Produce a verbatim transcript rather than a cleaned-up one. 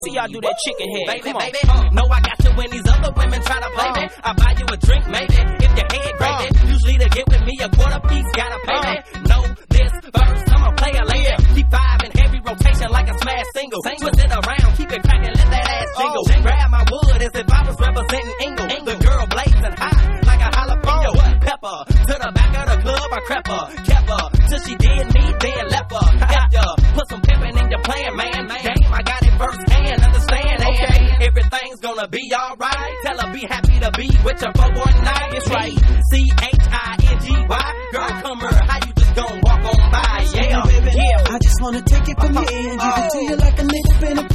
See y'all do that chicken head. Baby, Come on. baby, uh, know I got you when these other women try to play me. I buy you a drink, maybe, if your head gravy. Usually to get with me, a quarter piece gotta pay me. Know this first, I'm a player later. Keep five in heavy rotation like a smash single. Twist it around, keep it cracking, let that ass jingle. Grab my wood as if I was representing Ingle. The girl blazing hot like a jalapeno. Pepper to the back of the club, I crept her, kept her till she did me, then left her. Kept ya, put some pimpin' in your plan, man. Damn, I got it firsthand, understand? Okay, everything's gonna be alright. Tell her be happy to be with your for one night. It's right, C H I N G Y. Girl, come here, how you just gon' walk on by? Yeah, yeah. I just wanna take it from you and give it to you like a nigga been a